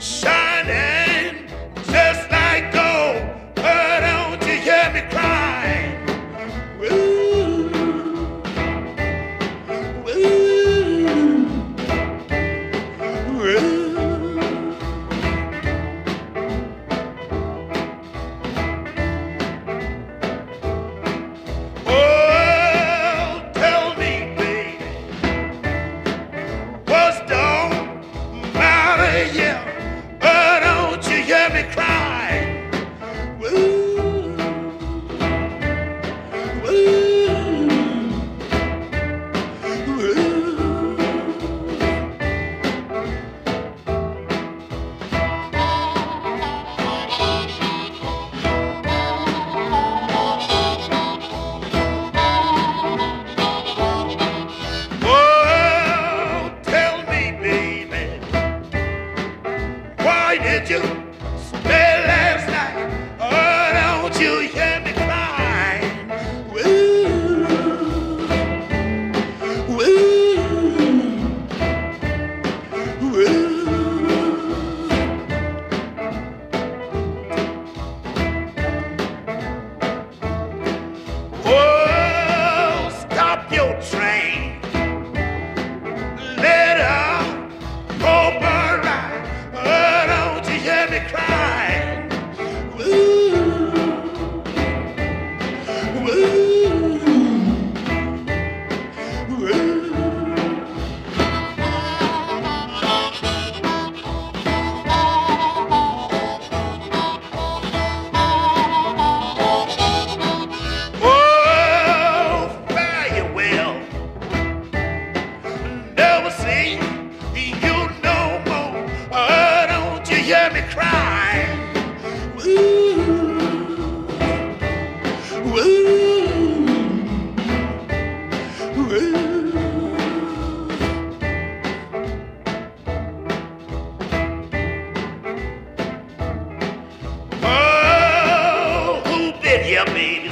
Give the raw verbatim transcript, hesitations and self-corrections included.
shining just like gold. But don't you hear me crying? Ooh, ooh, ooh. Yeah, but don't you hear me cry? Woo, woo, woo. Oh, tell me, baby, why did you stay last night? Oh, don't you hear me crying? Woo, woo, woo. Oh, stop your train. Let her go by right. Hear me crying. Woo, woo, woo. Oh, fare you well. Never see you no more. Oh, don't you hear me crying? Woo, woo, woo. Oh, who bit you, baby?